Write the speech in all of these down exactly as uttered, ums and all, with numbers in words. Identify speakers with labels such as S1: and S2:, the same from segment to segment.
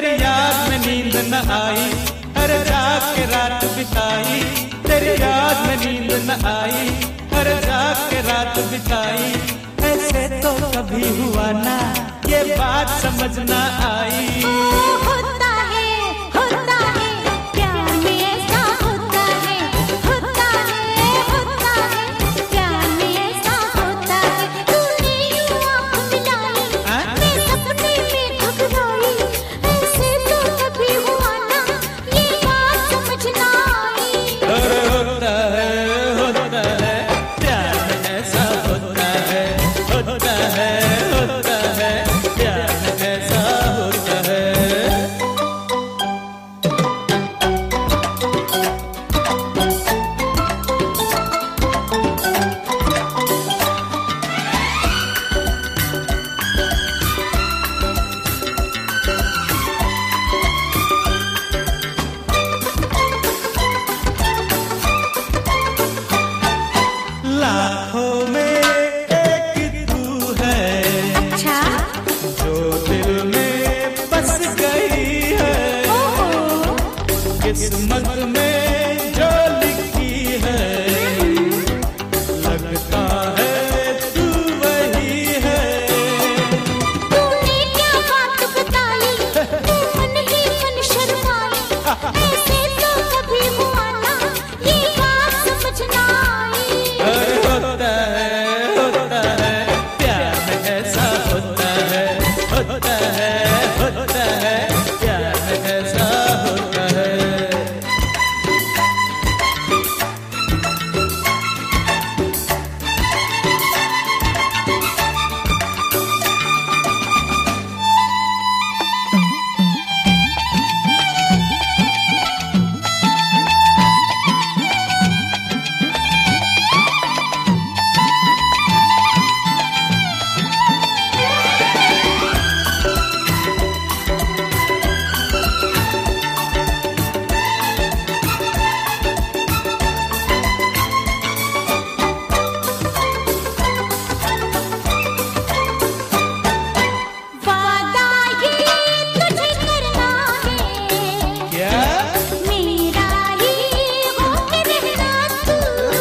S1: तेरी याद में नींद न आई, हर जाग के रात बिताई। तेरी याद में नींद न आई, हर जाग के रात बिताई। ऐसे तो कभी हुआ ना, ये बात समझ ना आई।
S2: होता है, होता है, प्यार में ऐसा होता है, होता है, होता है, प्यार में ऐसा होता है। तूने यूं आँख मिलाई, मैं सपने में घबराई। ऐसे तो कभी हुआ ना, ये बात समझ ना आई।
S1: अरे होता है, होता है, प्यार में ऐसा होता है, होता है, होता है, प्यार में ऐसा होता है। लाखों में एक तू है,
S2: अच्छा,
S1: जो दिल में बस गई है।
S2: ओहो,
S1: किस्मत में जो लिखी है, लगता है तू वही है।
S2: तूने क्या बात बताई, तू मन ही मन शर्माई। ऐसे तो कभी हुआ ना, ये बात समझ ना आई।
S1: अरे होता है, होता है, प्यार में ऐसा होता है, होता है, होता है, प्यार में ऐसा होता है।
S2: वादा ये तुझे करना है,
S1: क्या?
S2: मेरा ही होके रहना तू।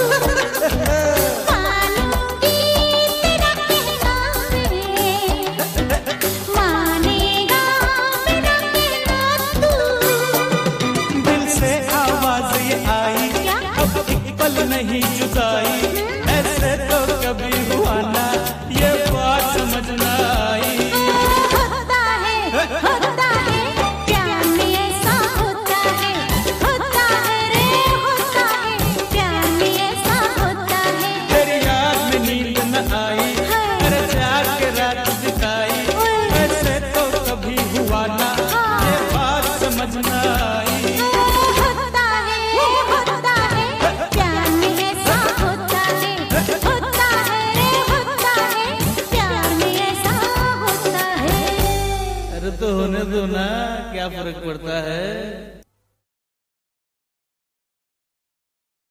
S2: मानूंगी तेरा कहना है, मानेगा मेरा कहना तू।
S1: दिल से आवाज ये आई,
S2: क्या?
S1: अब एक पल नहीं जुदाई। ऐसे तो कभी हुआ ना, ये बात समझ ना आई।
S2: होता है, होता है, प्यार में ऐसा होता है, होता है रे, होता है, प्यार में ऐसा होता है।
S1: तेरी याद में नींद न आई, हर जाग के रात बिताई। ऐसे तो कभी हुआ ना, ये बात समझ ना आई।
S2: होता है, होता है, प्यार में ऐसा होता है, होता है रे, होता है, प्यार में ऐसा होता है।
S1: अरे तो होने दो ना, क्या फर्क पड़ता है।